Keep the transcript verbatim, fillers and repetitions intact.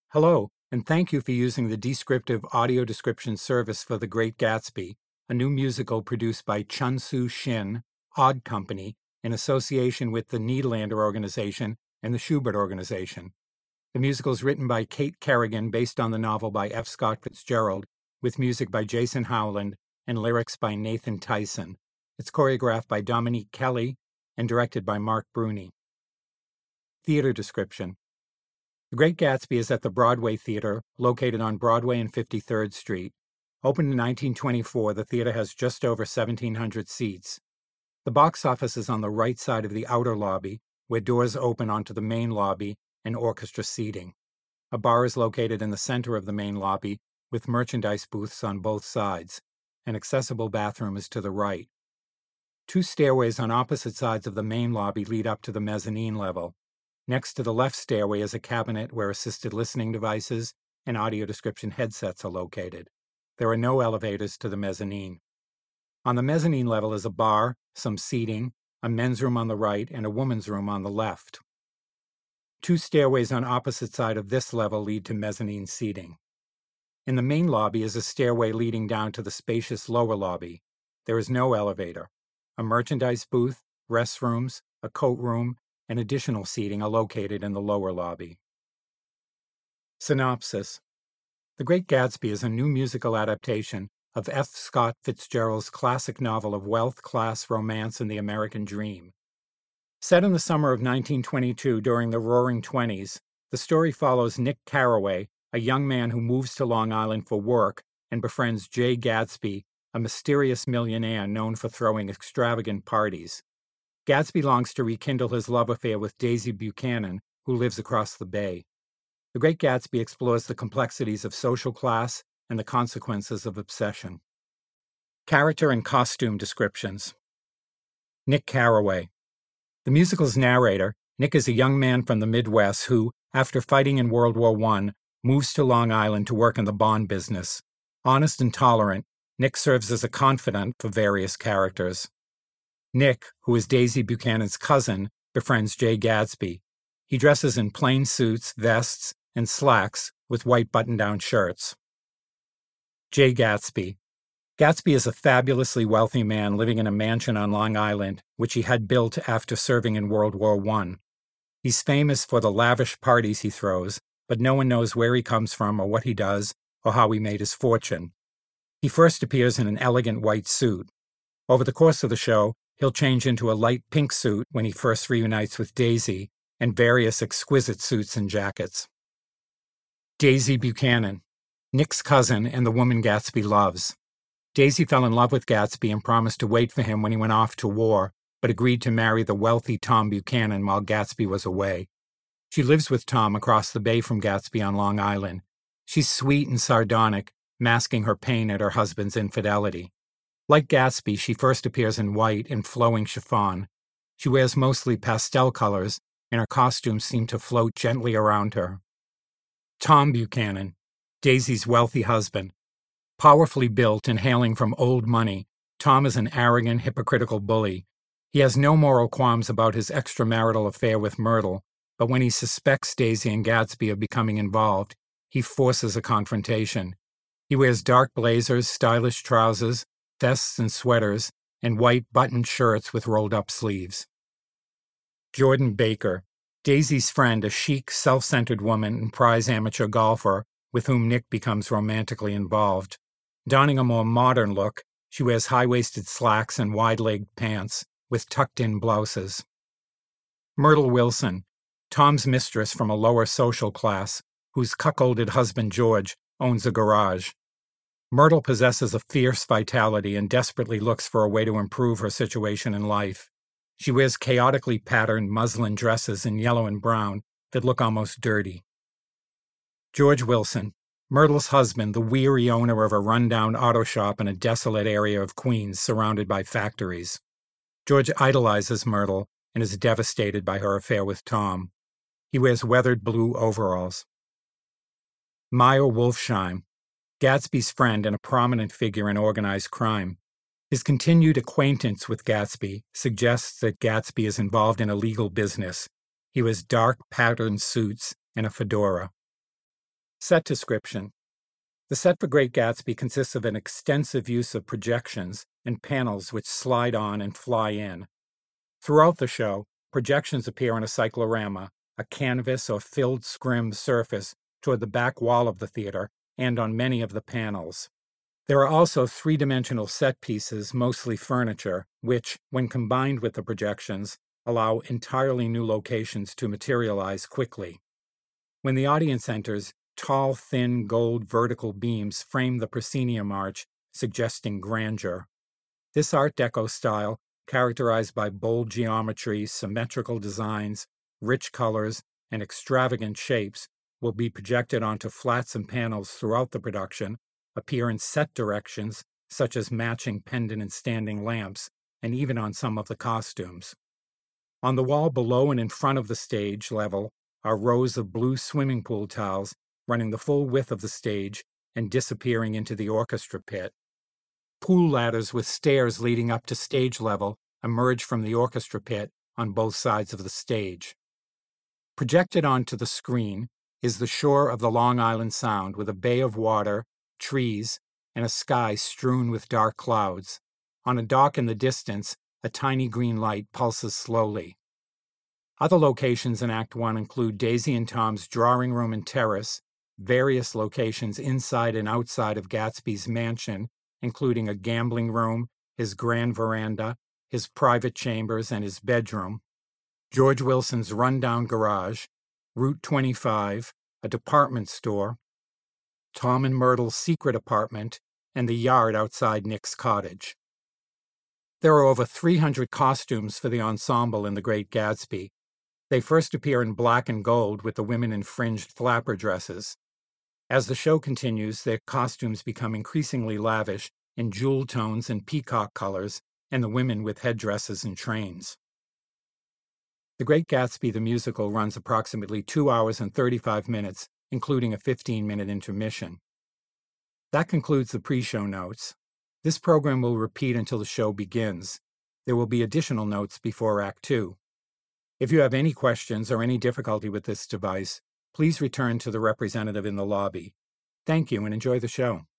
Hello, and thank you for using the Descriptive Audio Description Service for The Great Gatsby, a new musical produced by Chun-Soo Shin, Odd Company, in association with the Nederlander Organization and the Schubert Organization. The musical is written by Kate Kerrigan based on the novel by F. Scott Fitzgerald, with music by Jason Howland and lyrics by Nathan Tyson. It's choreographed by Dominique Kelly and directed by Mark Bruni. Theater description. The Great Gatsby is at the Broadway Theater, located on Broadway and fifty-third Street. Opened in nineteen twenty-four, the theater has just over seventeen hundred seats. The box office is on the right side of the outer lobby, where doors open onto the main lobby and orchestra seating. A bar is located in the center of the main lobby, with merchandise booths on both sides. An accessible bathroom is to the right. Two stairways on opposite sides of the main lobby lead up to the mezzanine level. Next to the left stairway is a cabinet where assisted listening devices and audio description headsets are located. There are no elevators to the mezzanine. On the mezzanine level is a bar, some seating, a men's room on the right, and a woman's room on the left. Two stairways on opposite side of this level lead to mezzanine seating. In the main lobby is a stairway leading down to the spacious lower lobby. There is no elevator. A merchandise booth, restrooms, a coat room, and additional seating are located in the lower lobby. Synopsis. The Great Gatsby is a new musical adaptation of F. Scott Fitzgerald's classic novel of wealth, class, romance, and the American dream. Set in the summer of nineteen twenty-two during the Roaring Twenties, the story follows Nick Carraway, a young man who moves to Long Island for work and befriends Jay Gatsby, a mysterious millionaire known for throwing extravagant parties. Gatsby longs to rekindle his love affair with Daisy Buchanan, who lives across the bay. The Great Gatsby explores the complexities of social class and the consequences of obsession. Character and costume descriptions. Nick Carraway. The musical's narrator, Nick is a young man from the Midwest who, after fighting in World War One, moves to Long Island to work in the bond business. Honest and tolerant, Nick serves as a confidant for various characters. Nick, who is Daisy Buchanan's cousin, befriends Jay Gatsby. He dresses in plain suits, vests, and slacks with white button-down shirts. Jay Gatsby. Gatsby is a fabulously wealthy man living in a mansion on Long Island, which he had built after serving in World War One. He's famous for the lavish parties he throws, but no one knows where he comes from or what he does or how he made his fortune. He first appears in an elegant white suit. Over the course of the show, he'll change into a light pink suit when he first reunites with Daisy, and various exquisite suits and jackets. Daisy Buchanan, Nick's cousin and the woman Gatsby loves. Daisy fell in love with Gatsby and promised to wait for him when he went off to war, but agreed to marry the wealthy Tom Buchanan while Gatsby was away. She lives with Tom across the bay from Gatsby on Long Island. She's sweet and sardonic, masking her pain at her husband's infidelity. Like Gatsby, she first appears in white and flowing chiffon. She wears mostly pastel colors, and her costumes seem to float gently around her. Tom Buchanan, Daisy's wealthy husband. Powerfully built and hailing from old money, Tom is an arrogant, hypocritical bully. He has no moral qualms about his extramarital affair with Myrtle, but when he suspects Daisy and Gatsby of becoming involved, he forces a confrontation. He wears dark blazers, stylish trousers, vests and sweaters, and white buttoned shirts with rolled-up sleeves. Jordan Baker, Daisy's friend, a chic, self-centered woman and prize amateur golfer with whom Nick becomes romantically involved. Donning a more modern look, she wears high-waisted slacks and wide-legged pants with tucked-in blouses. Myrtle Wilson, Tom's mistress from a lower social class, whose cuckolded husband George owns a garage. Myrtle possesses a fierce vitality and desperately looks for a way to improve her situation in life. She wears chaotically patterned muslin dresses in yellow and brown that look almost dirty. George Wilson, Myrtle's husband, the weary owner of a rundown auto shop in a desolate area of Queens surrounded by factories. George idolizes Myrtle and is devastated by her affair with Tom. He wears weathered blue overalls. Meyer Wolfsheim, Gatsby's friend and a prominent figure in organized crime. His continued acquaintance with Gatsby suggests that Gatsby is involved in illegal business. He wears dark, patterned suits and a fedora. Set description. The set for Great Gatsby consists of an extensive use of projections and panels which slide on and fly in. Throughout the show, projections appear on a cyclorama, a canvas or filled scrim surface toward the back wall of the theater, and on many of the panels. There are also three-dimensional set pieces, mostly furniture, which, when combined with the projections, allow entirely new locations to materialize quickly. When the audience enters, tall, thin, gold vertical beams frame the proscenium arch, suggesting grandeur. This Art Deco style, characterized by bold geometry, symmetrical designs, rich colors, and extravagant shapes, will be projected onto flats and panels throughout the production, appear in set directions, such as matching pendant and standing lamps, and even on some of the costumes. On the wall below and in front of the stage level are rows of blue swimming pool tiles running the full width of the stage and disappearing into the orchestra pit. Pool ladders with stairs leading up to stage level emerge from the orchestra pit on both sides of the stage. Projected onto the screen is the shore of the Long Island Sound with a bay of water, trees, and a sky strewn with dark clouds. On a dock in the distance, a tiny green light pulses slowly. Other locations in Act One include Daisy and Tom's drawing room and terrace, various locations inside and outside of Gatsby's mansion, including a gambling room, his grand veranda, his private chambers, and his bedroom, George Wilson's rundown garage, Route twenty-five, a department store, Tom and Myrtle's secret apartment, and the yard outside Nick's cottage. There are over three hundred costumes for the ensemble in The Great Gatsby. They first appear in black and gold with the women in fringed flapper dresses. As the show continues, their costumes become increasingly lavish in jewel tones and peacock colors, and the women with headdresses and trains. The Great Gatsby the musical runs approximately two hours and thirty-five minutes, including a fifteen-minute intermission. That concludes the pre-show notes. This program will repeat until the show begins. There will be additional notes before Act Two. If you have any questions or any difficulty with this device, please return to the representative in the lobby. Thank you and enjoy the show.